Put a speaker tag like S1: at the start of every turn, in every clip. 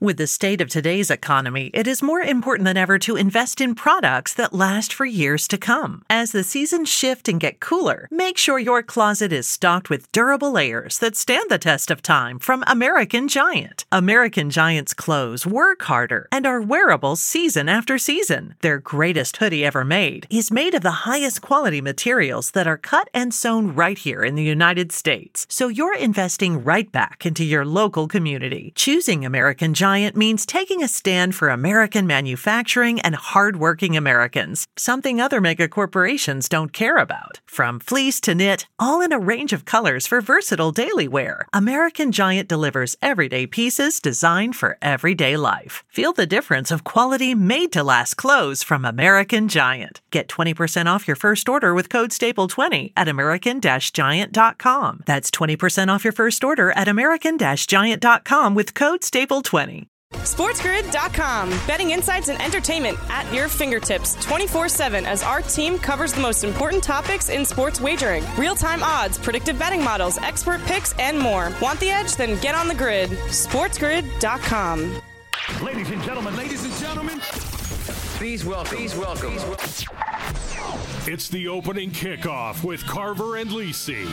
S1: With the state of today's economy, it is more important than ever to invest in products that last for years to come. As the seasons shift and get cooler, make sure your closet is stocked with durable layers that stand the test of time from American Giant. American Giant's clothes work harder and are wearable season after season. Their greatest hoodie ever made is made of the highest quality materials that are cut and sewn right here in the United States. So you're investing right back into your local community. Choosing American Giant means taking a stand for American manufacturing and hardworking Americans, something other mega corporations don't care about. From fleece to knit, all in a range of colors for versatile daily wear, American Giant delivers everyday pieces designed for everyday life. Feel the difference of quality made-to-last clothes from American Giant. Get 20% off your first order with code STAPLE20 at american-giant.com. That's 20% off your first order at american-giant.com with code STAPLE20.
S2: SportsGrid.com. Betting insights and entertainment at your fingertips 24/7 as our team covers the most important topics in sports wagering. Real-time odds, predictive betting models, expert picks, and more. Want the edge? Then get on the grid. SportsGrid.com.
S3: Ladies and gentlemen,
S4: Please welcome.
S3: It's the opening kickoff with Carver and Lisi.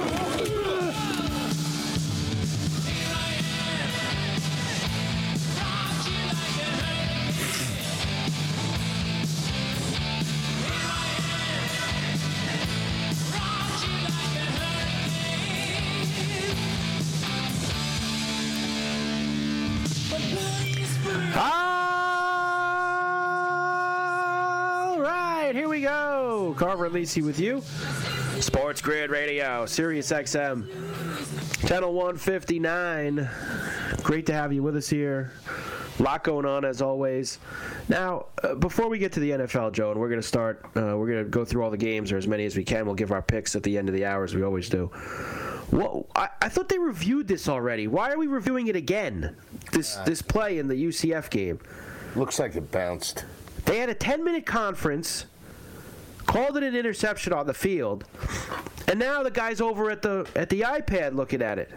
S5: Here we go. Carver and Lisi with you. Sports Grid Radio, Sirius XM, Channel 159. Great to have you with us here. A lot going on, as always. Now, before we get to the NFL, Joe, and we're going to start, we're going to go through all the games, or as many as we can. We'll give our picks at the end of the hour, as we always do. Well, I thought they reviewed this already. Why are we reviewing it again? This play in the UCF game.
S6: Looks like it bounced.
S5: They had a 10-minute conference, called it an interception on the field, and now the guy's over at the iPad looking at it.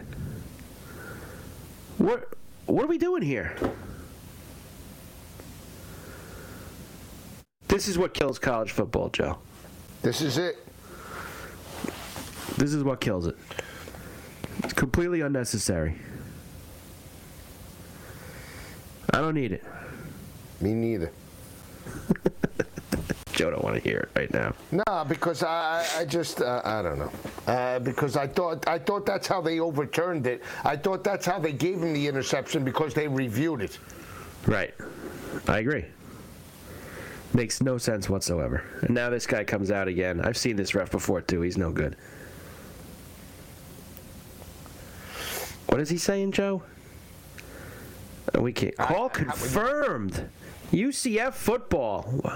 S5: What are we doing here? This is what kills college football, Joe.
S6: This is it.
S5: This is what kills it. It's completely unnecessary. I don't need it.
S6: Me neither.
S5: Joe don't want to hear it right now.
S6: No, because I just I don't know. Because I thought that's how they overturned it. I thought that's how they gave him the interception, because they reviewed it.
S5: Right. I agree. Makes no sense whatsoever. And now this guy comes out again. I've seen this ref before too. He's no good. What is he saying, Joe? We can't. Call confirmed. UCF football.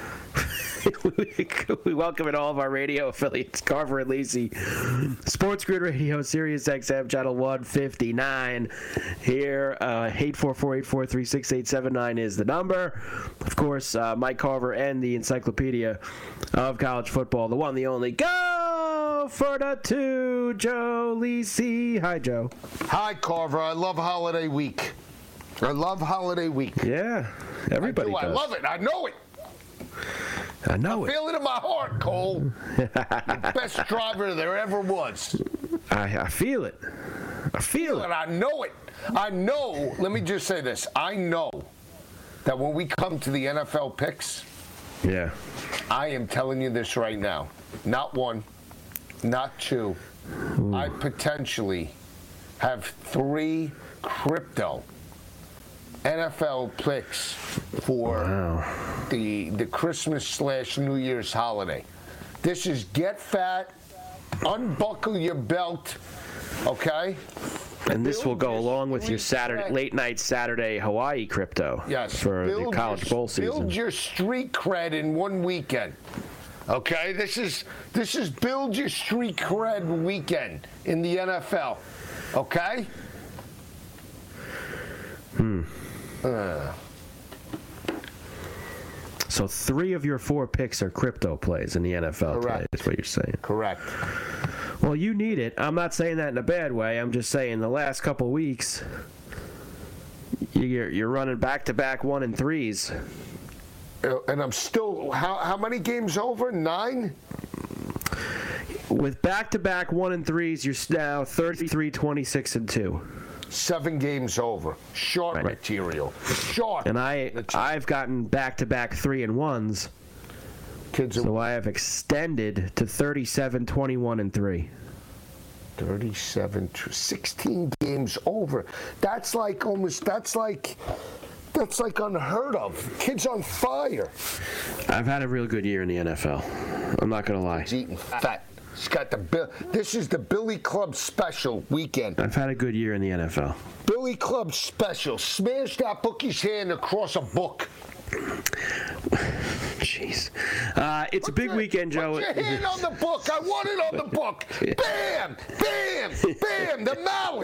S5: We welcome in all of our radio affiliates, Carver and Lisi. Sports Grid Radio, Sirius XM, Channel 159. Here, 844-843-6879 is the number. Of course, Mike Carver and the Encyclopedia of College Football, the one, the only. Go for the two, Joe Lisi. Hi, Joe.
S6: Hi, Carver. I love holiday week.
S5: Yeah, everybody does.
S6: I love it. I know it.
S5: I know it.
S6: I feel it in my heart, Cole. The best driver there ever was.
S5: I feel it. I feel it.
S6: I know it. I know. Let me just say this. I know that when we come to the NFL picks,
S5: yeah,
S6: I am telling you this right now. Not one, not two. Ooh. I potentially have 3 crypto NFL picks for the Christmas/New Year's holiday. This is get fat, unbuckle your belt, okay?
S5: And this will go along with your late night Saturday Hawaii crypto.
S6: Yes,
S5: for the college bowl season.
S6: Build your street cred in one weekend. Okay, this is build your street cred weekend in the NFL. Okay?
S5: So 3 of your 4 picks are crypto plays in the NFL today, is what you're saying.
S6: Correct.
S5: Well, you need it. I'm not saying that in a bad way. I'm just saying the last couple weeks, You're running back-to-back 1 and 3s.
S6: And I'm still, how many games over? 9?
S5: With back-to-back 1 and 3s, you're now 33, 26, and 2.
S6: 7 games over. Short material. Short.
S5: And I've gotten back-to-back 3 and 1s. So I have extended to 37, 21, and 3.
S6: 16 games over. That's like unheard of. Kid's on fire.
S5: I've had a real good year in the NFL. I'm not going to lie.
S6: He's eating fat. He's got this is the Billy Club special weekend.
S5: I've had a good year in the NFL.
S6: Billy Club special. Smash that bookie's hand across a book.
S5: Jeez. It's a big weekend, Joe.
S6: Put your hand on the book. I want it on the book. Bam! Bam! Bam! The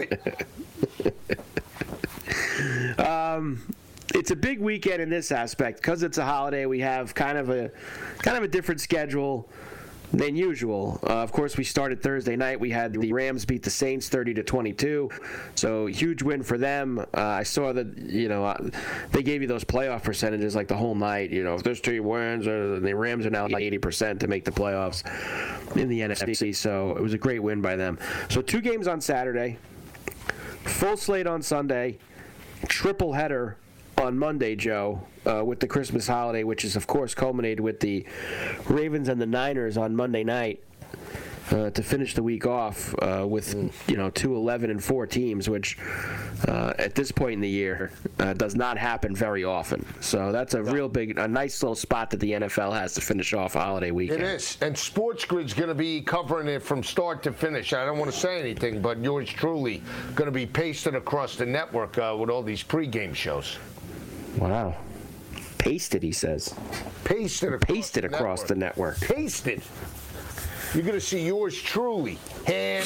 S6: mallet.
S5: It's a big weekend in this aspect because it's a holiday. We have kind of a different schedule than usual. Of course, we started Thursday night. We had the Rams beat the Saints 30-22, so huge win for them. I saw that they gave you those playoff percentages like the whole night. If there's 2 wins, the Rams are now like 80% to make the playoffs in the NFC. So it was a great win by them. So 2 games on Saturday, full slate on Sunday, triple header on Monday, Joe, with the Christmas holiday, which is, of course, culminated with the Ravens and the Niners on Monday night to finish the week off with, 2 11-4 teams, which at this point in the year does not happen very often. So that's a nice little spot that the NFL has to finish off a holiday weekend.
S6: It is. And Sports Grid's going to be covering it from start to finish. I don't want to say anything, but yours truly going to be pasted across the network with all these pregame shows.
S5: Wow. Pasted, he says.
S6: Pasted across the network. Pasted. You're going to see yours truly. Him.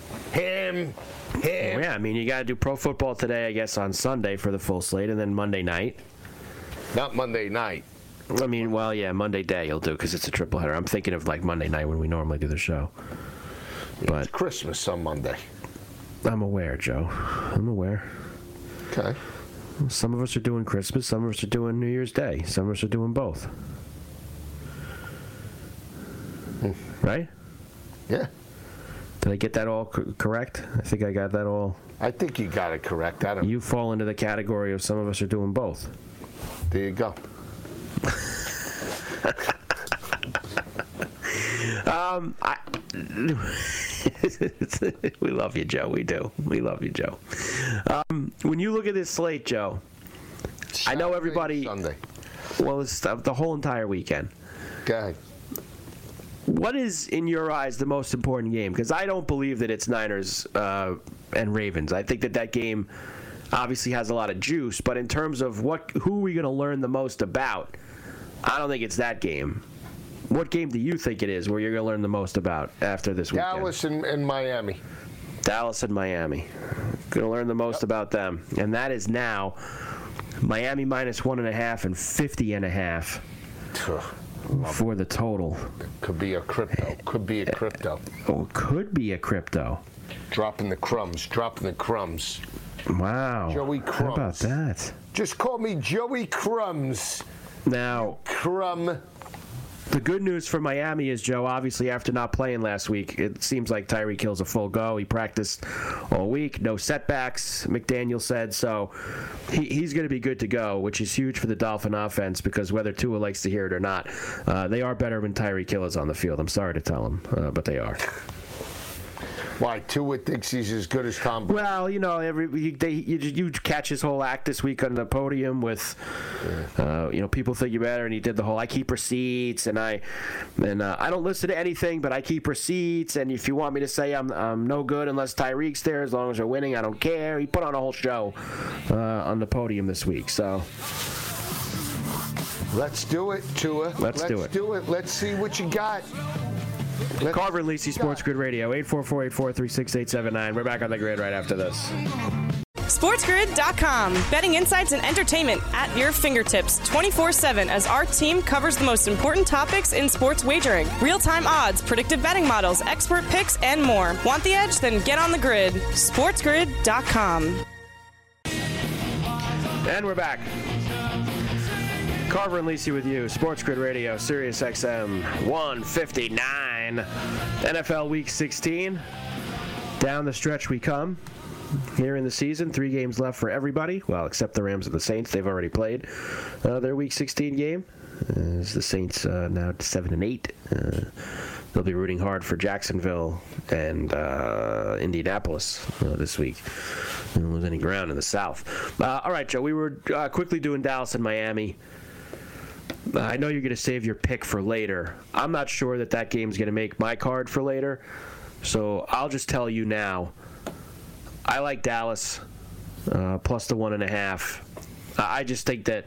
S5: Yeah, you got to do Pro Football Today, I guess, on Sunday for the full slate, and then Monday night.
S6: Not Monday night.
S5: Monday day you'll do because it's a triple header. I'm thinking of like Monday night when we normally do the show.
S6: But it's Christmas on Monday.
S5: I'm aware, Joe. I'm aware.
S6: Okay.
S5: Some of us are doing Christmas, some of us are doing New Year's Day, some of us are doing both. Right?
S6: Yeah.
S5: Did I get that all correct? I think I got that all.
S6: I think you got it correct.
S5: You fall into the category of some of us are doing both.
S6: There you go.
S5: We love you, Joe. We do. We love you, Joe. When you look at this slate, Joe, I know everybody.
S6: Sunday.
S5: Well, it's the whole entire weekend.
S6: Go ahead.
S5: What is, in your eyes, the most important game? Because I don't believe that it's Niners and Ravens. I think that game obviously has a lot of juice, but in terms of who are we going to learn the most about, I don't think it's that game. What game do you think it is where you're going to learn the most about after this weekend?
S6: Dallas and Miami.
S5: Dallas and Miami. Going to learn the most about them. And that is now Miami minus 1.5 and 50.5 for the total.
S6: Could be a crypto. Could be a crypto.
S5: Oh, it could be a crypto.
S6: Dropping the crumbs.
S5: Wow.
S6: Joey Crumbs.
S5: How about that?
S6: Just call me Joey Crumbs.
S5: Now,
S6: Crumb.
S5: The good news for Miami is, Joe, obviously after not playing last week, it seems like Tyreek Hill's a full go. He practiced all week, no setbacks, McDaniel said. So he's going to be good to go, which is huge for the Dolphin offense because whether Tua likes to hear it or not, they are better when Tyreek Hill is on the field. I'm sorry to tell him, but they are.
S6: Why, Tua thinks he's as good as Tom Brady?
S5: Well, you catch his whole act this week on the podium with, people think you're better, and he did the whole I keep receipts, and I don't listen to anything, but I keep receipts, and if you want me to say I'm no good unless Tyreek's there, as long as they're winning, I don't care. He put on a whole show on the podium this week, so.
S6: Let's do it, Tua.
S5: Let's do it.
S6: Let's see what you got.
S5: Carver and Lisi, Sports Grid Radio, 844-843-6879. We're back on the grid right after this.
S2: SportsGrid.com. Betting insights and entertainment at your fingertips 24/7 as our team covers the most important topics in sports wagering. Real-time odds, predictive betting models, expert picks, and more. Want the edge? Then get on the grid. SportsGrid.com.
S5: And we're back. Carver and Lisi with you. Sports Grid Radio, Sirius XM 159. NFL Week 16. Down the stretch we come. Here in the season, 3 games left for everybody. Well, except the Rams and the Saints. They've already played their Week 16 game. As the Saints now 7-8. They'll be rooting hard for Jacksonville and Indianapolis this week. They don't lose any ground in the South. All right, Joe, we were quickly doing Dallas and Miami. I know you're going to save your pick for later. I'm not sure that game's going to make my card for later, so I'll just tell you now. I like Dallas plus the 1.5. I just think they're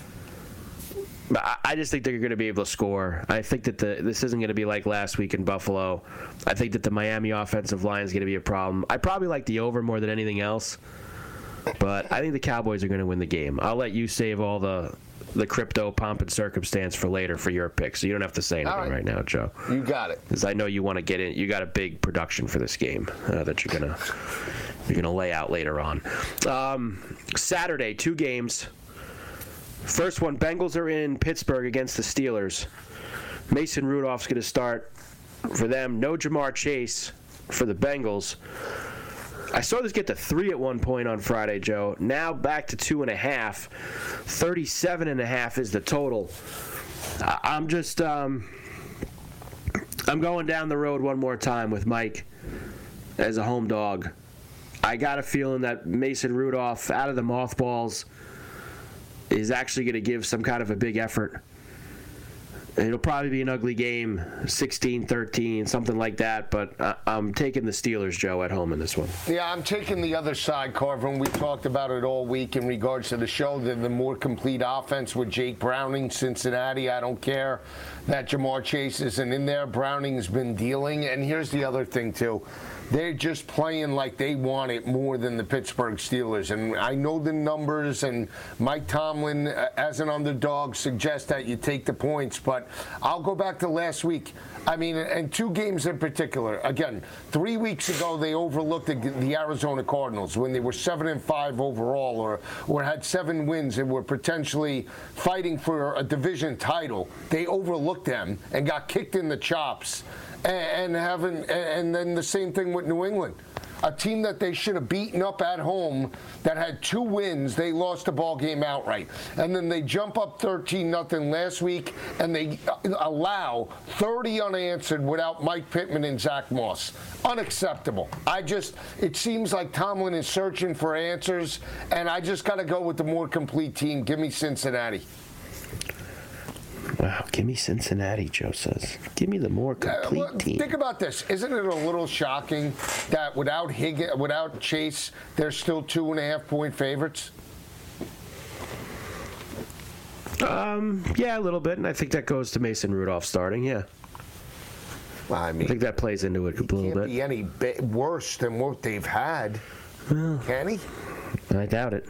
S5: going to be able to score. I think that this isn't going to be like last week in Buffalo. I think that the Miami offensive line is going to be a problem. I probably like the over more than anything else, but I think the Cowboys are going to win the game. I'll let you save all the crypto pomp and circumstance for later for your pick, so you don't have to say anything right now, Joe.
S6: You got it.
S5: Because I know you want to get in. You got a big production for this game that you're gonna lay out later on. Saturday, 2 games. First one, Bengals are in Pittsburgh against the Steelers. Mason Rudolph's going to start for them. No Jamar Chase for the Bengals. I saw this get to 3 at one point on Friday, Joe. Now back to 2.5. 37.5 is the total. I'm going down the road one more time with Mike as a home dog. I got a feeling that Mason Rudolph, out of the mothballs, is actually going to give some kind of a big effort. It'll probably be an ugly game, 16-13, something like that, but I'm taking the Steelers, Joe, at home in this one.
S6: Yeah, I'm taking the other side, Carver, and we talked about it all week in regards to the show. The more complete offense with Jake Browning, Cincinnati. I don't care that Jamar Chase isn't in there. Browning's been dealing, and here's the other thing, too. They're just playing like they want it more than the Pittsburgh Steelers. And I know the numbers, and Mike Tomlin, as an underdog, suggests that you take the points. But I'll go back to last week. I mean, and 2 games in particular. Again, 3 weeks ago, they overlooked the Arizona Cardinals when they were 7-5 overall or had 7 wins and were potentially fighting for a division title. They overlooked them and got kicked in the chops. And then the same thing with New England. A team that they should have beaten up at home that had 2 wins, they lost the ball game outright. And then they jump up 13-0 last week, and they allow 30 unanswered without Mike Pittman and Zach Moss. Unacceptable. It seems like Tomlin is searching for answers, and I just got to go with the more complete team. Give me Cincinnati.
S5: Wow, give me Cincinnati, Joe says. Give me the more complete team.
S6: Think about this. Isn't it a little shocking that without Chase, they're still 2.5-point favorites?
S5: Yeah, a little bit, and I think that goes to Mason Rudolph starting, yeah.
S6: Well, I mean,
S5: I think that plays into it a little bit.
S6: Can't be any worse than what they've had, can he?
S5: I doubt it.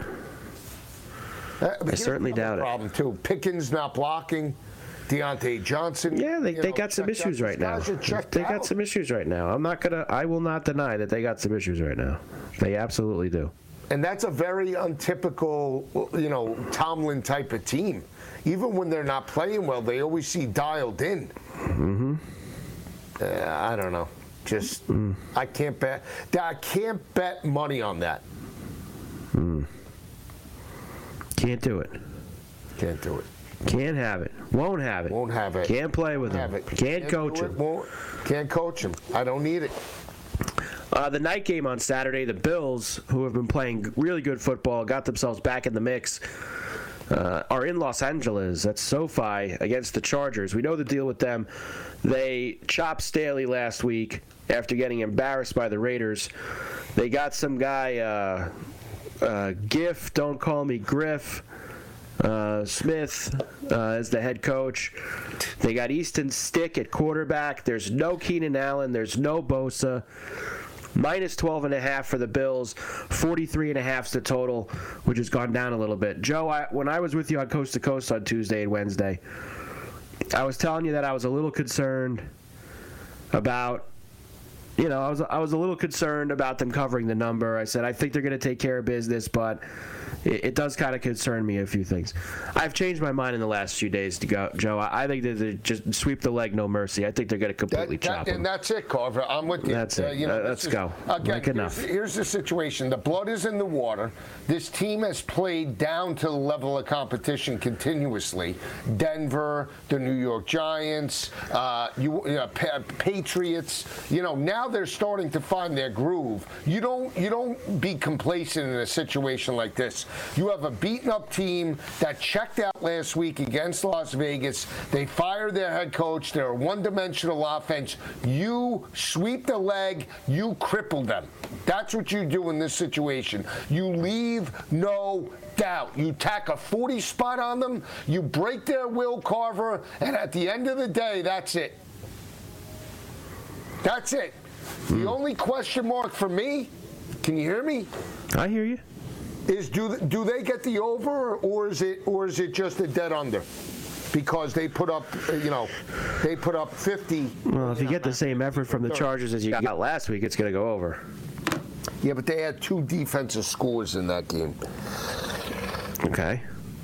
S5: I certainly doubt it.
S6: Problem too. Pickens not blocking. Deontay Johnson.
S5: Yeah, they got some issues right now. They got some issues right now. I will not deny that they got some issues right now. They absolutely do.
S6: And that's a very untypical, Tomlin type of team. Even when they're not playing well, they always seem dialed in. Mm-hmm. I don't know. I can't bet. I can't bet money on that.
S5: Can't do it.
S6: Can't do it.
S5: Can't have it. Won't have it.
S6: Won't have it.
S5: Can't play with him. Can't coach him.
S6: Can't coach him. I don't need it.
S5: The night game on Saturday, the Bills, who have been playing really good football, got themselves back in the mix, are in Los Angeles at SoFi against the Chargers. We know the deal with them. They chopped Staley last week after getting embarrassed by the Raiders. They got some guy, Giff, don't call me Griff, Smith as the head coach. They got Easton Stick at quarterback. There's no Keenan Allen. There's no Bosa. Minus 12.5 for the Bills. 43.5 is the total, which has gone down a little bit. Joe, when I was with you on Coast to Coast on Tuesday and Wednesday, I was telling you that I was a little concerned about I was a little concerned about them covering the number. I said I think they're going to take care of business, but it does kind of concern me a few things. I've changed my mind in the last few days to go, Joe. I think that they just sweep the leg, no mercy. I think they're going to completely chop them.
S6: And that's it, Carver. I'm with you.
S5: That's it. Let's go.
S6: Again, here's the situation. The blood is in the water. This team has played down to the level of competition continuously. Denver, the New York Giants, Patriots. Now they're starting to find their groove. You don't be complacent in a situation like this. You have a beaten-up team that checked out last week against Las Vegas. They fired their head coach. They're a one-dimensional offense. You sweep the leg. You cripple them. That's what you do in this situation. You leave no doubt. You tack a 40 spot on them. You break their will, Carver. And at the end of the day, that's it. That's it. The only question mark for me, can you hear me?
S5: I hear you.
S6: Is do they get the over, or is it just a dead under? Because they put up 50.
S5: Well, if you get the same effort from the Chargers as you got last week, it's going to go over.
S6: Yeah, but they had 2 defensive scores in that game.
S5: Okay.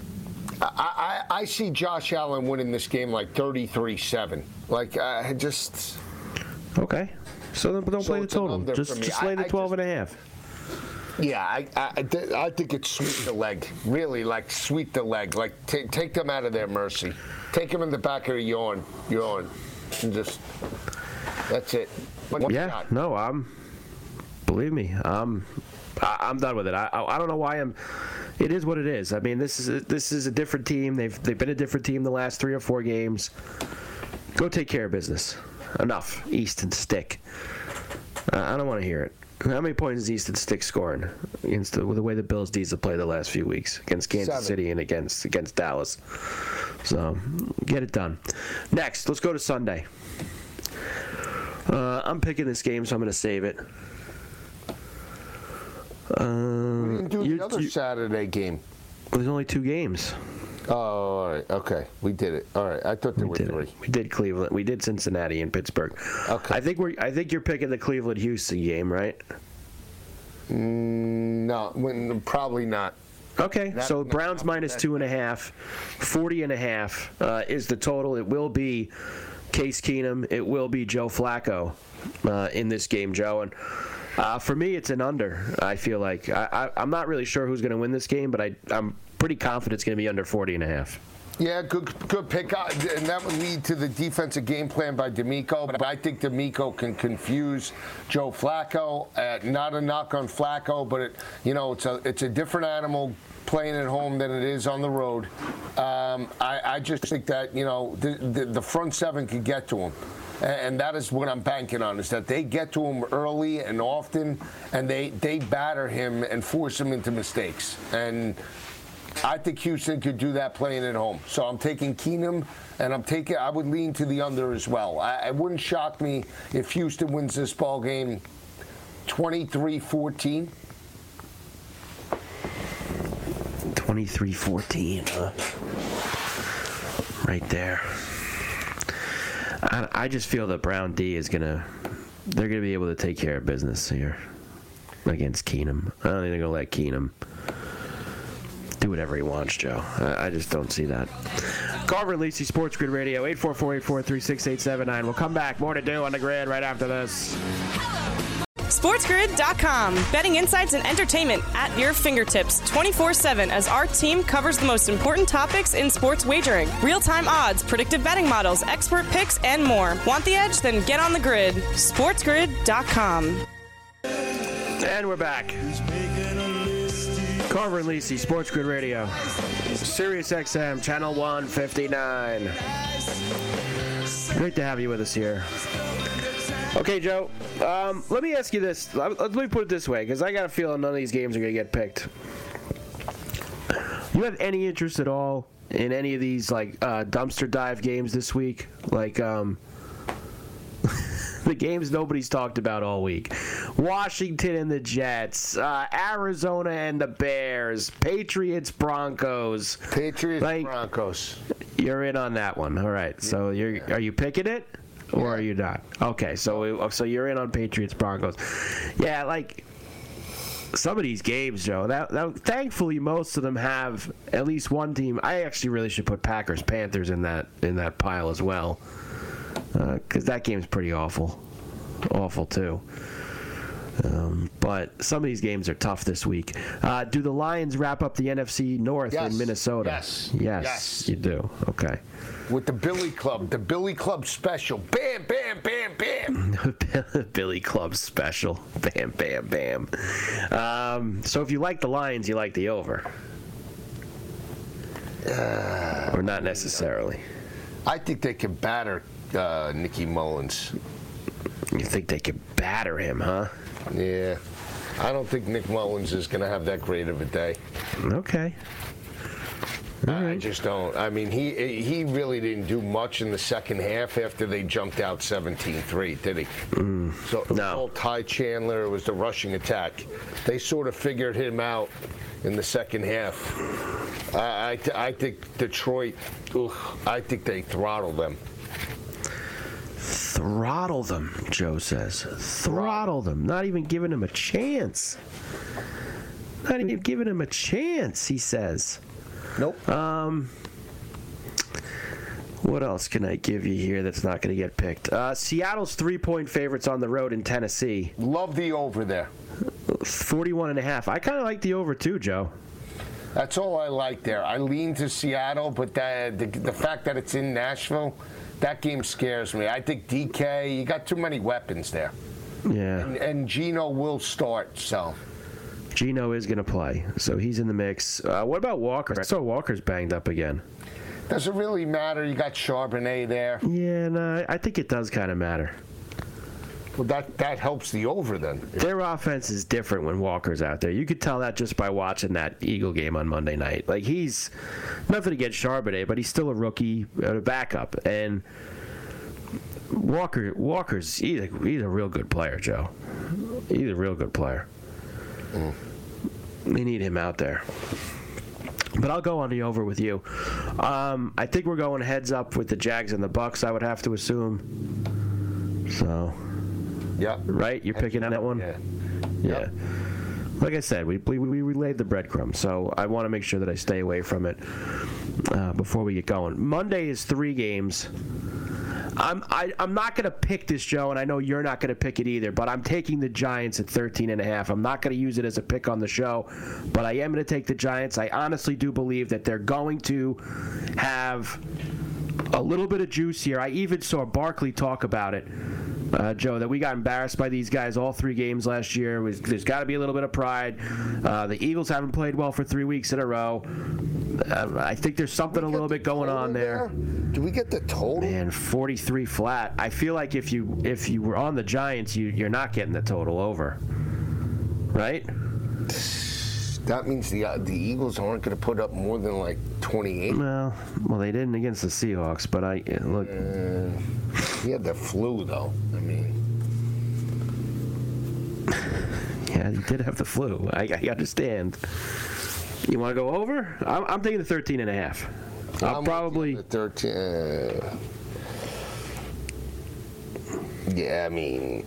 S6: I see Josh Allen winning this game like 33-7.
S5: Okay. So then don't play the total. Just lay the 12.5.
S6: Yeah, I think it's sweep the leg. Really, sweep the leg. Take them out of their mercy. Take them in the back of the yawn. And just, that's it.
S5: Believe me, I'm done with it. I don't know why it is what it is. I mean, this is a different team. They've been a different team the last 3 or 4 games. Go take care of business. Enough. Easton Stick. I don't want to hear it. How many points is Easton Stick scoring with the way the Bills D's have played the last few weeks against Kansas City and against Dallas? So get it done. Next, let's go to Sunday. I'm picking this game, so I'm going to save it.
S6: We didn't do the other Saturday game.
S5: Well, there's only 2 games.
S6: Oh, all right. Okay. We did it. All right. I thought there were 3.
S5: We did Cleveland. We did Cincinnati and Pittsburgh.
S6: Okay.
S5: I think you're picking the Cleveland-Houston game, right?
S6: No, probably not.
S5: Okay. So Browns minus 2.5, 40.5 is the total. It will be Case Keenum. It will be Joe Flacco in this game, Joe. And for me, it's an under. I feel like I'm not really sure who's going to win this game, but I'm pretty confident it's going to be under 40.5.
S6: Yeah, good pick. And that would lead to the defensive game plan by D'Amico. But I think D'Amico can confuse Joe Flacco. Not a knock on Flacco, but it's a different animal playing at home than it is on the road. I just think that the front 7 could get to him. And that is what I'm banking on, is that they get to him early and often, and they batter him and force him into mistakes. And I think Houston could do that playing at home. So I'm taking Keenum, and I would lean to the under as well. It wouldn't shock me if Houston wins this ball game 23-14.
S5: 23-14, right there. I just feel that Brown D they're gonna be able to take care of business here against Keenum. I don't think they're gonna let Keenum do whatever he wants, Joe. I just don't see that. Carver and Lisi, Sports Grid Radio, 844-843-6879. We'll come back. More to do on the grid right after this.
S2: SportsGrid.com. Betting insights and entertainment at your fingertips 24/7 as our team covers the most important topics in sports wagering. Real-time odds, predictive betting models, expert picks, and more. Want the edge? Then get on the grid. SportsGrid.com.
S5: And we're back. Carver and Lisi, Sports Grid Radio. Sirius XM, Channel 159. Great to have you with us here. Okay, Joe, let me ask you this. Let me put it this way, because I got a feeling none of these games are going to get picked. You have any interest at all in any of these, dumpster dive games this week? The games nobody's talked about all week. Washington and the Jets, Arizona and the Bears, Patriots, Broncos.
S6: Broncos.
S5: You're in on that one. All right. So are you picking it? Or are you not? Okay, so you're in on Patriots Broncos. Yeah, like some of these games, Joe. That thankfully most of them have at least one team. I actually really should put Packers Panthers in that pile as well, because that game's pretty awful too. But some of these games are tough this week. Do the Lions wrap up the NFC North in Minnesota? Yes, you do. Okay.
S6: With the Billy Club special. Bam, bam, bam, bam.
S5: Billy Club special. Bam, bam, bam. So if you like the Lions, you like the over. Or not necessarily.
S6: I think they can batter Nicky Mullins.
S5: You think they can batter him, huh?
S6: Yeah. I don't think Nick Mullins is going to have that great of a day.
S5: Okay.
S6: I just don't. I mean, he really didn't do much in the second half after they jumped out 17-3, did he? So no. Ty Chandler, it was the rushing attack. They sort of figured him out in the second half. I think Detroit, I think they throttled them.
S5: Throttle them, Joe says. Throttle them. Not even giving him a chance. Not even giving him a chance, he says.
S6: Nope.
S5: What else can I give you here that's not going to get picked? Seattle's 3-point favorites on the road in Tennessee.
S6: Love the over there.
S5: 41.5. I kind of like the over too, Joe.
S6: That's all I like there. I lean to Seattle, but the fact that it's in Nashville, that game scares me. I think DK, you got too many weapons there.
S5: Yeah.
S6: And Geno will start, so.
S5: Geno is going to play, so he's in the mix. What about Walker? I saw Walker's banged up again.
S6: Does it really matter? You got Charbonnet there.
S5: Yeah, no, I think it does kind of matter.
S6: Well, that helps the over then.
S5: Their offense is different when Walker's out there. You could tell that just by watching that Eagle game on Monday night. Like, he's nothing against Charbonnet, but he's still a rookie, a backup. And Walker's he's a real good player, Joe. He's a real good player. They need him out there. But I'll go on the over with you. I think we're going heads up with the Jags and the Bucks, I would have to assume. So,
S6: yeah,
S5: right? You're picking on that one? Yeah. Like I said, we laid the breadcrumbs, so I want to make sure that I stay away from it before we get going. Monday is 3 games. I'm not going to pick this, Joe, and I know you're not going to pick it either, but I'm taking the Giants at 13.5. I'm not going to use it as a pick on the show, but I am going to take the Giants. I honestly do believe that they're going to have a little bit of juice here. I even saw Barkley talk about it, Joe, that we got embarrassed by these guys all 3 games last year. There's got to be a little bit of pride. The Eagles haven't played well for 3 weeks in a row. I think there's something a little bit going on there.
S6: Do we get the total?
S5: Man, 43 flat. I feel like if you were on the Giants, you're not getting the total over, right?
S6: That means the Eagles aren't going to put up more than like 28.
S5: Well, they didn't against the Seahawks, but look.
S6: He had the flu, though. I mean,
S5: yeah, he did have the flu. I understand. You want to go over? I'm taking the 13.5. I'll probably
S6: 13. Yeah, I mean,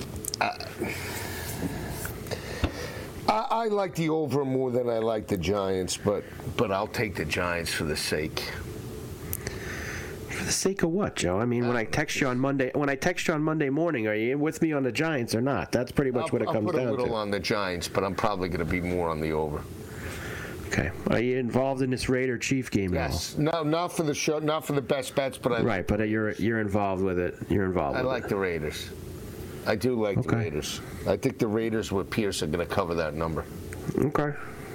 S6: I like the over more than I like the Giants, but I'll take the Giants for the sake.
S5: For the sake of what, Joe? I mean, when I text you on Monday morning, are you with me on the Giants or not? That's pretty much what it comes down to.
S6: I'll put a little on the Giants, but I'm probably going to be more on the over.
S5: Okay. Are you involved in this Raider-Chief game at all?
S6: Yes. No, not for the show, not for the best bets, but
S5: right, but you're involved with it. You're involved.
S6: I like the Raiders. I do like the Raiders. I think the Raiders with Pierce are going to cover that number.
S5: Okay.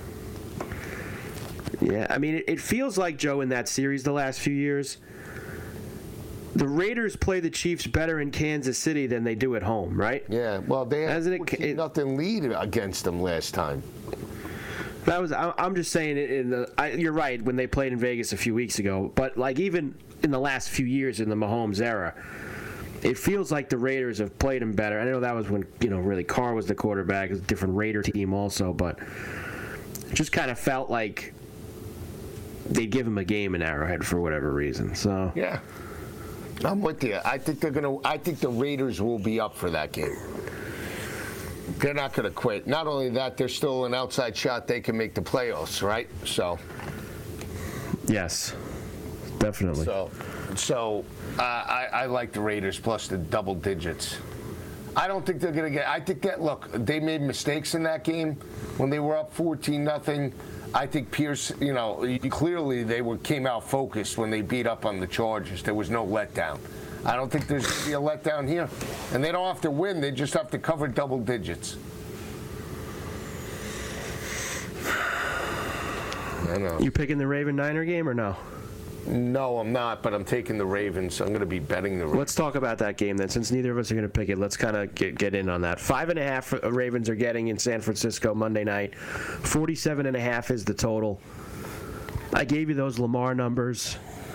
S5: Yeah, I mean, it feels like, Joe, in that series the last few years, the Raiders play the Chiefs better in Kansas City than they do at home, right?
S6: Yeah, well, they had nothing lead against them last time.
S5: I'm just saying, you're right, when they played in Vegas a few weeks ago, but like even in the last few years in the Mahomes era, it feels like the Raiders have played them better. I know that was when, really Carr was the quarterback. It was a different Raider team also, but it just kind of felt like they'd give him a game in Arrowhead for whatever reason. So
S6: yeah. I'm with you. I think the Raiders will be up for that game. They're not going to quit. Not only that, they're still an outside shot. They can make the playoffs, right? So.
S5: Yes, definitely.
S6: So I like the Raiders plus the double digits. I don't think they're going to get. I think that they made mistakes in that game when they were up 14-0. I think Pierce, clearly they came out focused when they beat up on the Chargers. There was no letdown. I don't think there's going to be a letdown here. And they don't have to win. They just have to cover double digits. I know.
S5: You picking the Raven-Niner game or no?
S6: No, I'm not, but I'm taking the Ravens. I'm going to be betting the Ravens.
S5: Let's talk about that game then. Since neither of us are going to pick it, let's kind of get in on that. 5.5 Ravens are getting in San Francisco Monday night. 47.5 is the total. I gave you those Lamar numbers.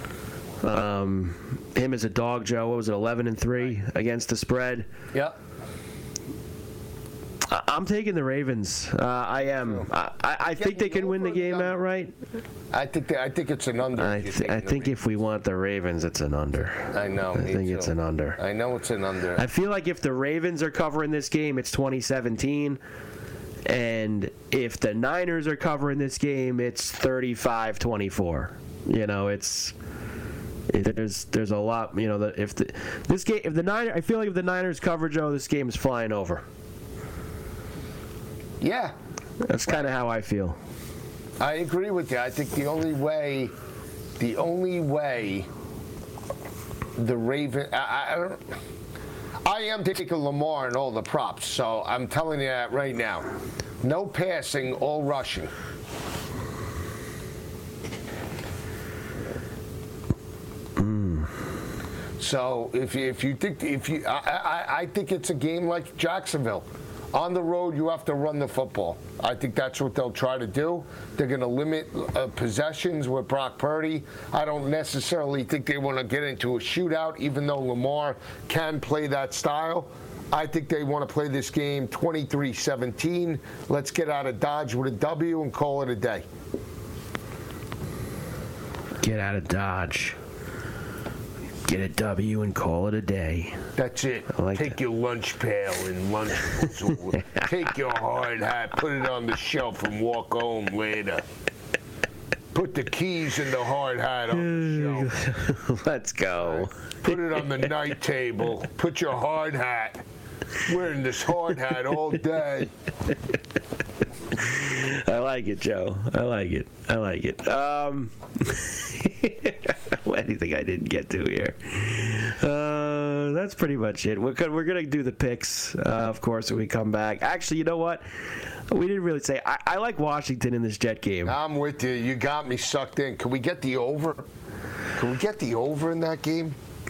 S5: Him as a dog, Joe. What was it, 11-3 against the spread?
S6: Yep.
S5: I'm taking the Ravens. I am. I think they can win the game outright.
S6: I think it's an under.
S5: I think if we want the Ravens, it's an under.
S6: I know.
S5: I think it's an under.
S6: I know it's an under.
S5: I feel like if the Ravens are covering this game, it's 2017. And if the Niners are covering this game, it's 35-24. There's a lot. If the Niners, I feel like if the Niners cover, Joe, this game is flying over.
S6: Yeah.
S5: That's kind of how I feel.
S6: I agree with you. I think the only way the Ravens, I am taking Lamar and all the props, so I'm telling you that right now. No passing, all rushing. So I think it's a game like Jacksonville. On the road, you have to run the football. I think that's what they'll try to do. They're going to limit possessions with Brock Purdy. I don't necessarily think they want to get into a shootout, even though Lamar can play that style. I think they want to play this game 23-17. Let's get out of Dodge with a W and call it a day.
S5: Get out of Dodge. Get a W and call it a day.
S6: That's it. Take your lunch pail and lunch. Take your hard hat, put it on the shelf, and walk home later. Put the keys in the hard hat on the shelf.
S5: Let's go.
S6: Put it on the night table. Put your hard hat. Wearing this hard hat all day.
S5: I like it, Joe. I like it. Anything I didn't get to here. That's pretty much it. We're going to do the picks, of course, when we come back. Actually, you know what? We didn't really say. I like Washington in this Jet game.
S6: I'm with you. You got me sucked in. Can we get the over? Can we get the over in that game?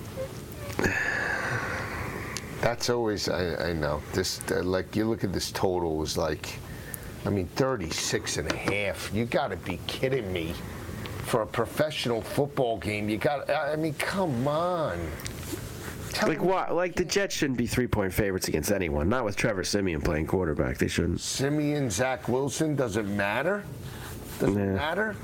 S6: That's always, I know. This, you look at this total, was 36.5. You got to be kidding me. For a professional football game, come on.
S5: The Jets shouldn't be 3-point favorites against anyone. Not with Trevor Siemian playing quarterback. They shouldn't.
S6: Siemian, Zach Wilson, doesn't matter? Doesn't matter?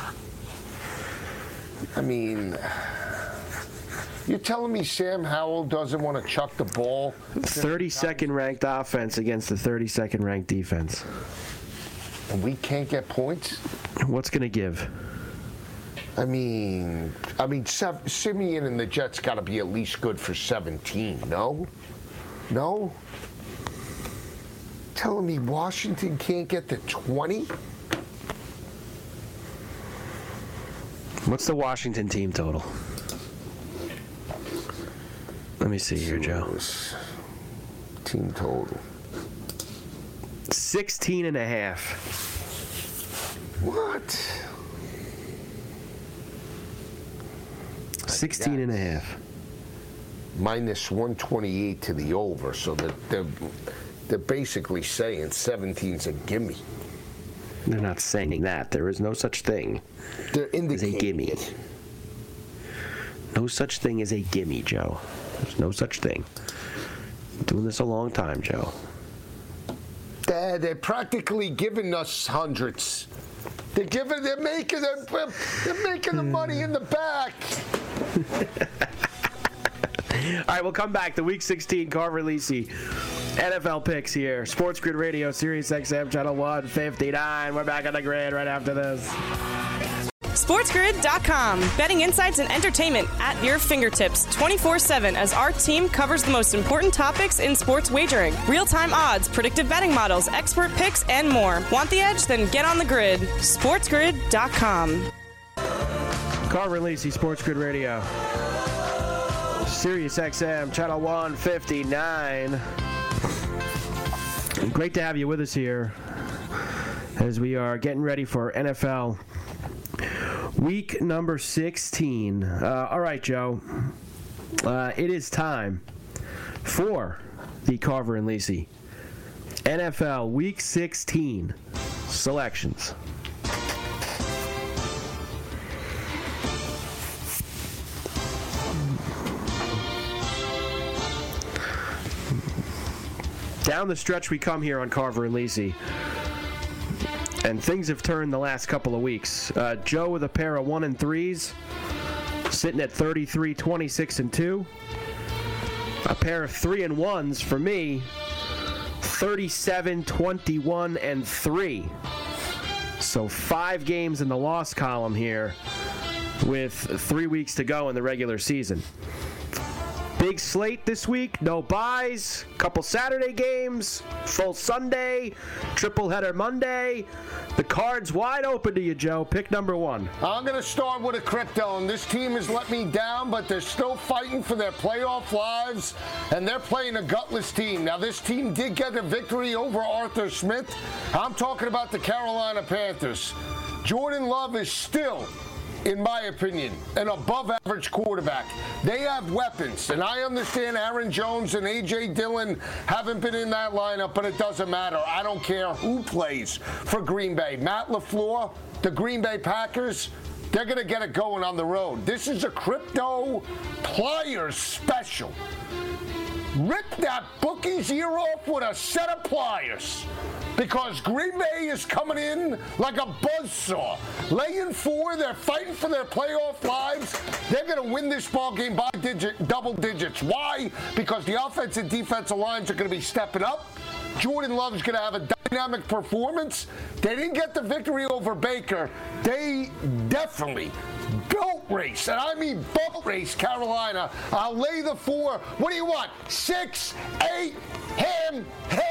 S6: You're telling me Sam Howell doesn't want to chuck the ball?
S5: 32nd ranked offense against the 32nd ranked defense.
S6: And we can't get points?
S5: What's going to give?
S6: Siemian and the Jets got to be at least good for 17, no? No? Telling me Washington can't get to 20?
S5: What's the Washington team total? Let me see here, Joe.
S6: Team total.
S5: 16.5.
S6: What?
S5: 16.5.
S6: Minus 128 to the over, so they're basically saying 17's a gimme.
S5: They're not saying that. There is no such thing as a gimme. No such thing as a gimme, Joe. There's no such thing. I'm doing this a long time, Joe.
S6: They're practically giving us hundreds. They're making the money in the back.
S5: All right, we'll come back. The Week 16 Carver Lisi NFL picks here. Sports Grid Radio, Sirius XM, Channel 159. We're back on the grid right after this.
S2: SportsGrid.com. Betting insights and entertainment at your fingertips 24/7 as our team covers the most important topics in sports wagering. Real-time odds, predictive betting models, expert picks, and more. Want the edge? Then get on the grid. SportsGrid.com.
S5: Carver Lisi, Sports Grid Radio. Sirius XM, Channel 159. Great to have you with us here as we are getting ready for NFL Week number 16. All right, Joe. It is time for the Carver and Lisi NFL Week 16 selections. Down the stretch we come here on Carver and Lisi. And things have turned the last couple of weeks. Joe with a pair of 1 and 3s, sitting at 33, 26 and 2. A pair of 3 and 1s for me, 37, 21 and 3. So 5 games in the loss column here with 3 weeks to go in the regular season. Big slate this week, no buys, couple Saturday games, full Sunday, triple header Monday. The card's wide open to you, Joe. Pick number 1.
S6: I'm going to start with a crypto, and this team has let me down, but they're still fighting for their playoff lives, and they're playing a gutless team. Now, this team did get a victory over Arthur Smith. I'm talking about the Carolina Panthers. Jordan Love is still, in my opinion, an above-average quarterback. They have weapons, and I understand Aaron Jones and A.J. Dillon haven't been in that lineup, but it doesn't matter. I don't care who plays for Green Bay. Matt LaFleur, the Green Bay Packers, they're going to get it going on the road. This is a crypto pliers special. Rip that bookie's ear off with a set of pliers. Because Green Bay is coming in like a buzzsaw. Laying 4, they're fighting for their playoff lives. They're going to win this ball game by double digits. Why? Because the offense and defensive lines are going to be stepping up. Jordan Love's going to have a dynamic performance. They didn't get the victory over Baker. They definitely boat race, and I mean boat race Carolina. I'll lay the 4. What do you want? 6, 8, ham,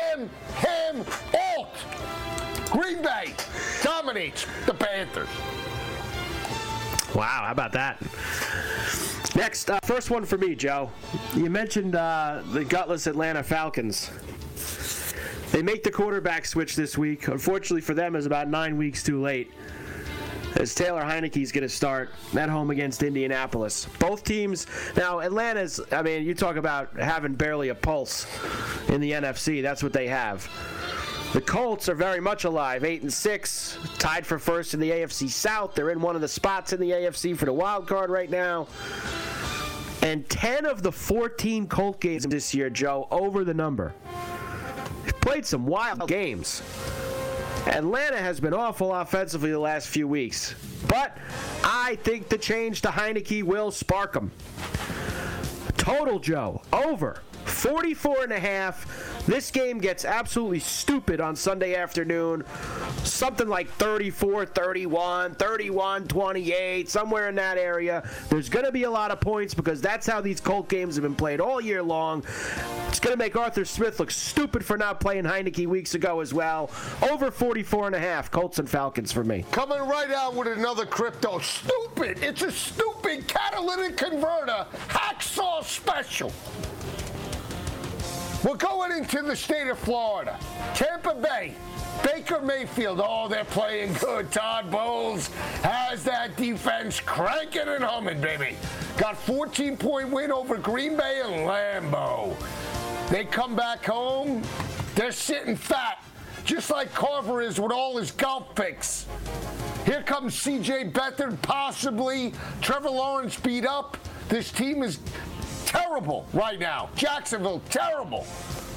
S6: alt. Green Bay dominates the Panthers.
S5: Wow, how about that? Next, first one for me, Joe. You mentioned the gutless Atlanta Falcons. They make the quarterback switch this week. Unfortunately for them, it's about 9 weeks too late, as Taylor Heineke's going to start at home against Indianapolis. Both teams, now Atlanta's, I mean, you talk about having barely a pulse in the NFC. That's what they have. The Colts are very much alive, 8-6, tied for first in the AFC South. They're in one of the spots in the AFC for the wild card right now. And 10 of the 14 Colt games this year, Joe, over the number. They've played some wild games. Atlanta has been awful offensively the last few weeks, but I think the change to Heineke will spark them. Total, Joe, over 44.5. This game gets absolutely stupid on Sunday afternoon. Something like 34-31, 31-28, somewhere in that area. There's going to be a lot of points because that's how these Colt games have been played all year long. It's going to make Arthur Smith look stupid for not playing Heineke weeks ago as well. Over 44.5, Colts and Falcons for me.
S6: Coming right out with another crypto. Stupid. It's a stupid catalytic converter hacksaw special. We're going into the state of Florida. Tampa Bay, Baker Mayfield. Oh, they're playing good. Todd Bowles has that defense cranking and humming, baby. Got 14-point win over Green Bay and Lambeau. They come back home. They're sitting fat, just like Carver is with all his golf picks. Here comes C.J. Beathard, possibly. Trevor Lawrence beat up. This team is terrible right now. Jacksonville, terrible.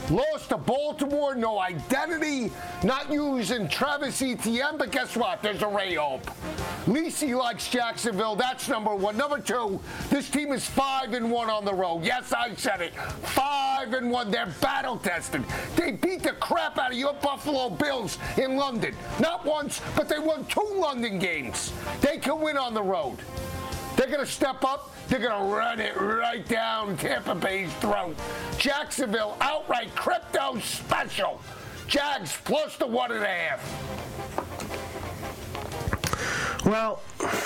S6: Lost to Baltimore, no identity, not using Travis Etienne, but guess what? There's a ray hope. Lisi likes Jacksonville. That's number one. Number two, this team is 5-1 on the road. Yes, I said it. 5-1. They're battle tested. They beat the crap out of your Buffalo Bills in London. Not once, but they won 2 London games. They can win on the road. They're going to step up. They're going to run it right down Tampa Bay's throat. Jacksonville outright crypto special. Jags plus the 1.5.
S5: Well,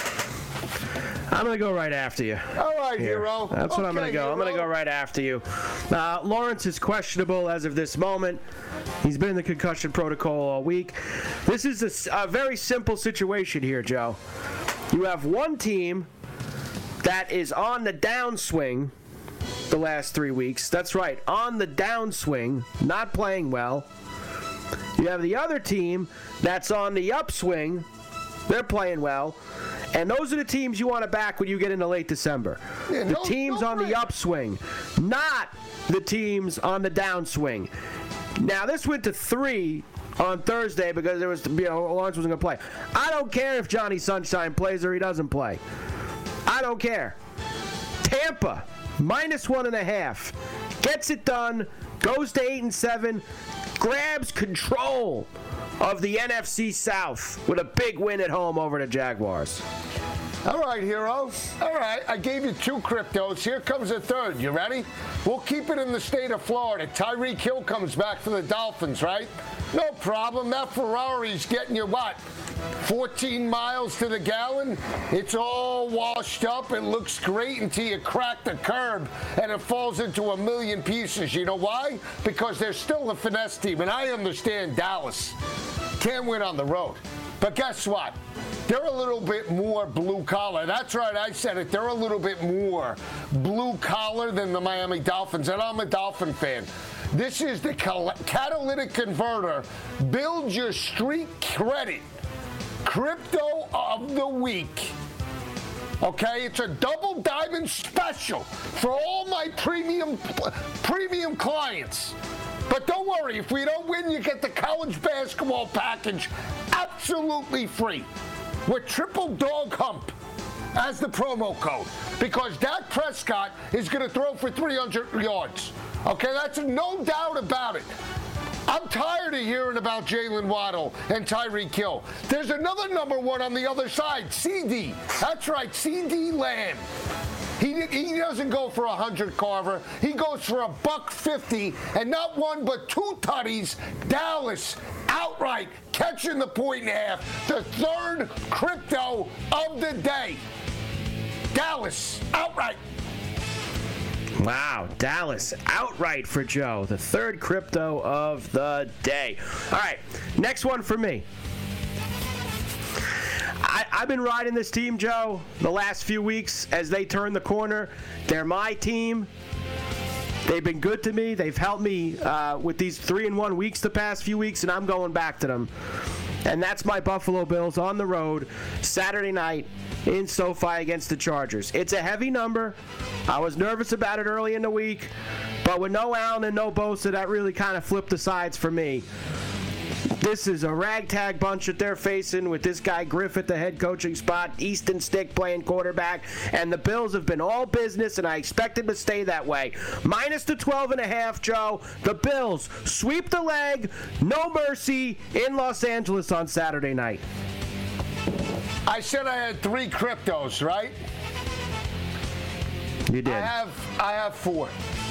S5: I'm going to go right after you.
S6: All right, Hero.
S5: That's what I'm going to go. Hero. I'm going to go right after you. Lawrence is questionable as of this moment. He's been in the concussion protocol all week. This is a very simple situation here, Joe. You have one team that is on the downswing the last 3 weeks. That's right, on the downswing, not playing well. You have the other team that's on the upswing. They're playing well. And those are the teams you want to back when you get into late December. Yeah, the teams on the upswing, not the teams on the downswing. Now, this went to 3 on Thursday because there was, Lawrence wasn't going to play. I don't care if Johnny Sunshine plays or he doesn't play. I don't care. Tampa, -1.5. Gets it done, goes to 8-7, grabs control of the NFC South with a big win at home over the Jaguars.
S6: All right, Hero. All right, I gave you 2 cryptos. Here comes a third. You ready? We'll keep it in the state of Florida. Tyreek Hill comes back for the Dolphins, right? No problem. That Ferrari's getting you what? 14 miles to the gallon. It's all washed up. It looks great until you crack the curb and it falls into a million pieces. You know why? Because they're still a finesse team. And I understand Dallas can't win on the road. But guess what? They're a little bit more blue collar. That's right, I said it. They're a little bit more blue collar than the Miami Dolphins. And I'm a Dolphin fan. This is the catalytic converter. Build your street credit. Crypto of the week. Okay, it's a double diamond special for all my premium clients. But don't worry, if we don't win, you get the college basketball package absolutely free with triple dog hump as the promo code, because Dak Prescott is going to throw for 300 yards. Okay, that's no doubt about it. I'm tired of hearing about Jalen Waddle and Tyreek Hill. There's another number one on the other side, CD. That's right, CD Lamb. He doesn't go for 100, Carver. He goes for $150, and not one but 2 tutties. Dallas outright catching the 1.5. The third crypto of the day. Dallas outright.
S5: Wow, Dallas outright for Joe. The third crypto of the day. All right, next one for me. I've been riding this team, Joe, the last few weeks as they turn the corner. They're my team. They've been good to me. They've helped me with these 3-1 weeks the past few weeks, and I'm going back to them. And that's my Buffalo Bills on the road Saturday night in SoFi against the Chargers. It's a heavy number. I was nervous about it early in the week, but with no Allen and no Bosa, that really kind of flipped the sides for me. This is a ragtag bunch that they're facing with this guy Griff at the head coaching spot, Easton Stick playing quarterback, and the Bills have been all business, and I expect them to stay that way. Minus the 12.5, Joe. The Bills sweep the leg, no mercy, in Los Angeles on Saturday night.
S6: I said I had 3 cryptos, right?
S5: You did.
S6: I have 4.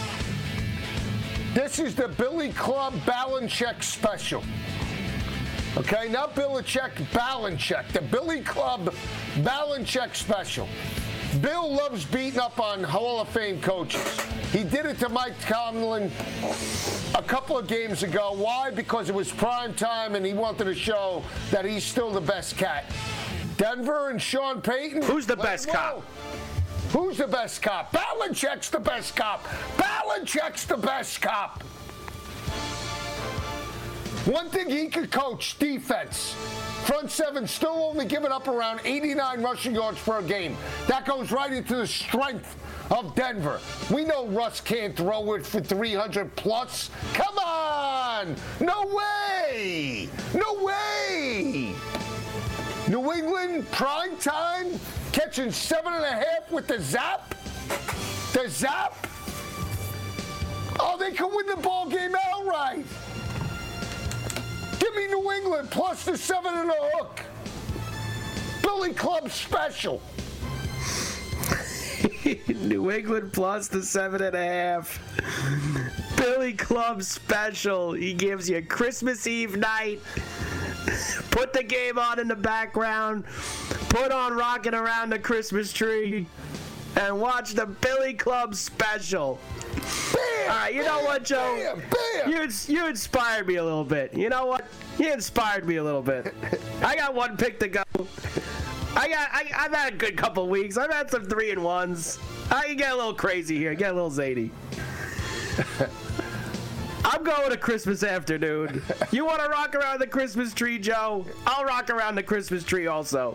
S6: This is the Billy Club Belichick special. Okay, not Belichick, Belichick. The Billy Club Belichick special. Bill loves beating up on Hall of Fame coaches. He did it to Mike Tomlin a couple of games ago. Why? Because it was prime time and he wanted to show that he's still the best cat. Denver and Sean Payton.
S5: Who's the best cop?
S6: Who's the best cop? Belichick's the best cop. Belichick's the best cop. One thing he could coach, defense. Front seven still only giving up around 89 rushing yards per game. That goes right into the strength of Denver. We know Russ can't throw it for 300 plus. Come on! No way! No way! New England, prime time, catching 7.5 with the zap? The zap? Oh, they can win the ball game outright. Give me New England plus the 7 and a hook. Billy Club special.
S5: New England plus the 7.5. Billy Club special. He gives you Christmas Eve night. Put the game on in the background. Put on Rockin' Around the Christmas Tree. And watch the Billy Club special.
S6: Bam,
S5: all right, you know what, Joe?
S6: Bam, bam.
S5: You inspired me a little bit. You know what? You inspired me a little bit. I got one pick to go. I've had a good couple weeks. I've had some 3-and-1s. I can get a little crazy here. Get a little zany. I'm going to Christmas afternoon. You want to rock around the Christmas tree, Joe? I'll rock around the Christmas tree also.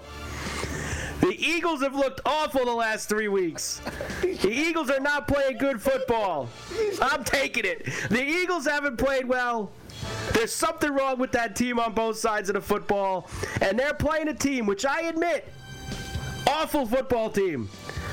S5: The Eagles have looked awful the last 3 weeks. The Eagles are not playing good football. I'm taking it. The Eagles haven't played well. There's something wrong with that team on both sides of the football. And they're playing a team, which I admit, awful football team.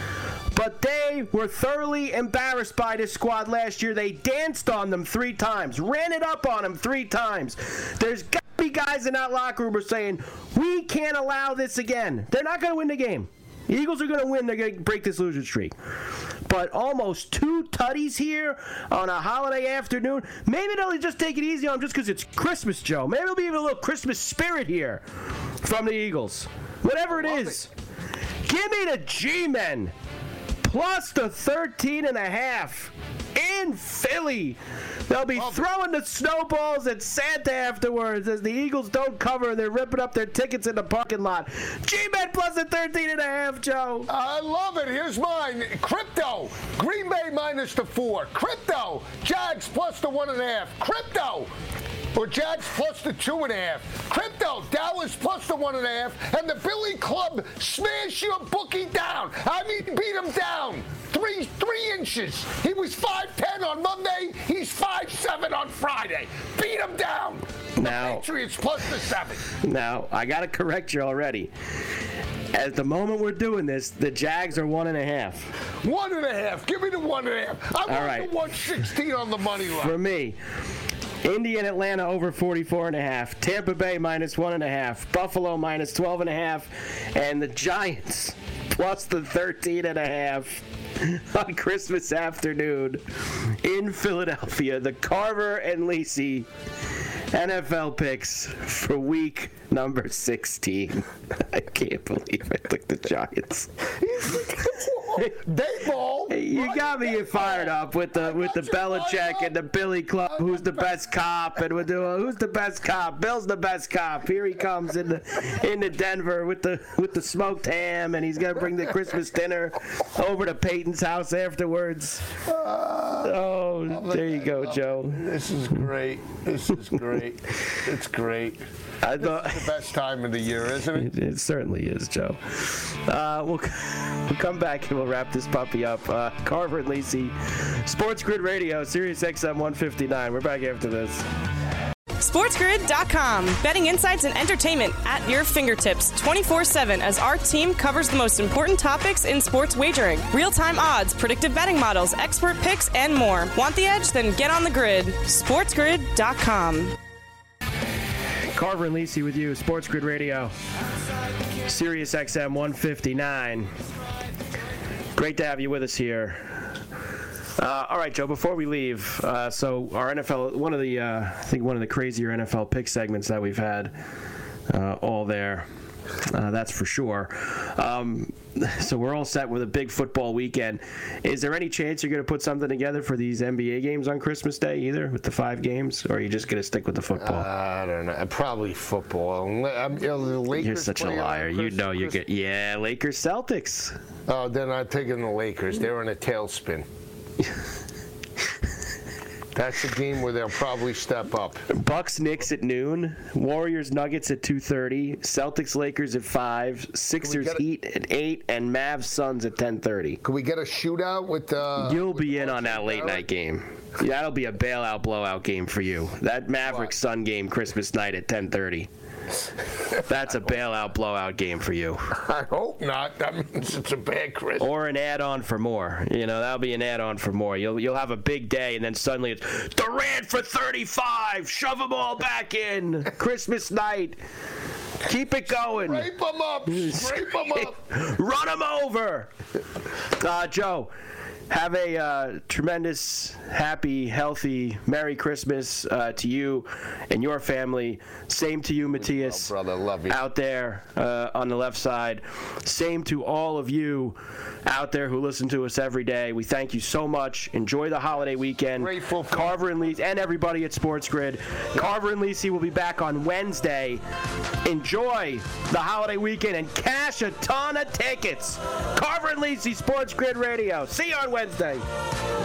S5: But they were thoroughly embarrassed by this squad last year. They danced on them 3 times, ran it up on them 3 times. There's got to be guys in that locker room who are saying, we can't allow this again. They're not going to win the game. The Eagles are going to win. They're going to break this losing streak. But almost 2 tutties here on a holiday afternoon. Maybe they'll just take it easy on them just because it's Christmas, Joe. Maybe there'll be even a little Christmas spirit here from the Eagles. Whatever it is. Give me the G-Men. Plus the 13.5 in Philly. They'll be throwing the snowballs at Santa afterwards as the Eagles don't cover and they're ripping up their tickets in the parking lot. G-Men plus the 13.5, Joe.
S6: I love it. Here's mine. Crypto. Green Bay minus the 4. Crypto. Jags plus the 1.5. Crypto. Or Jags plus the 2.5. Crypto, Dallas plus the 1.5. And the Billy Club smash your bookie down. I mean, beat him down. 3 inches. He was 5'10" on Monday. He's 5'7" on Friday. Beat him down.
S5: Now,
S6: Patriots plus the 7.
S5: Now, I got to correct you already. At the moment we're doing this, the Jags are 1.5.
S6: 1.5. Give me the 1.5. I want the 116 on the money line.
S5: For me. Indy and Atlanta over 44.5. Tampa Bay minus 1.5. Buffalo minus 12.5. And the Giants plus the 13.5 on Christmas afternoon in Philadelphia. The Carver and Lisi NFL picks for week number 16. I can't believe I took the Giants.
S6: They ball.
S5: You got me fired up with the Belichick and the Billy Club. Who's the best cop? And we're doing who's the best cop? Bill's the best cop. Here he comes into Denver with the smoked ham, and he's gonna bring the Christmas dinner over to Peyton's house afterwards. There you go, Joe.
S6: This is great. This is great. It's great.
S5: I thought
S6: it's the best time of the year, isn't it?
S5: It certainly is, Joe. We'll come back and we'll wrap this puppy up. Carver and Lisi, Sports Grid Radio, Sirius XM 159. We're back after this.
S2: SportsGrid.com. Betting insights and entertainment at your fingertips 24/7 as our team covers the most important topics in sports wagering. Real-time odds, predictive betting models, expert picks, and more. Want the edge? Then get on the grid. SportsGrid.com.
S5: Carver and Lisi with you, Sports Grid Radio, Sirius XM 159. Great to have you with us here. All right, Joe, before we leave, so our NFL, one of the crazier NFL pick segments that we've had all there. That's for sure. So we're all set with a big football weekend. Is there any chance you're going to put something together for these NBA games on Christmas Day, either with the 5 games, or are you just going to stick with the football?
S6: I don't know. Probably football.
S5: You're such a liar. You know you get Lakers Celtics.
S6: Oh, then I'm taking the Lakers. They're in a tailspin. That's a game where they'll probably step up.
S5: Bucks Knicks at noon, Warriors Nuggets at 2:30, Celtics Lakers at 5, Sixers Heat at 8, and Mavs Suns at 10:30.
S6: Could we get a shootout with
S5: You'll be in on that late night game. Yeah, that'll be a bailout blowout game for you. That Mavericks Sun game Christmas night at 10:30. That's a bailout blowout game for you.
S6: I hope not. That means it's a bad Christmas.
S5: Or an add-on for more. That'll be an add-on for more. You'll have a big day, and then suddenly it's Durant for 35. Shove them all back in. Christmas night. Keep it going.
S6: Scrape them up. Scrape them up.
S5: Run them over. Joe, have a tremendous, happy, healthy, Merry Christmas to you and your family. Same to you, Matthias.
S6: Well, brother, love you.
S5: Out there on the left side. Same to all of you out there who listen to us every day. We thank you so much. Enjoy the holiday weekend.
S6: Grateful for
S5: Carver and Lisi, and everybody at Sports Grid. Carver and Lisi will be back on Wednesday. Enjoy the holiday weekend and cash a ton of tickets. Carver and Lisi, Sports Grid Radio. See you on Wednesday.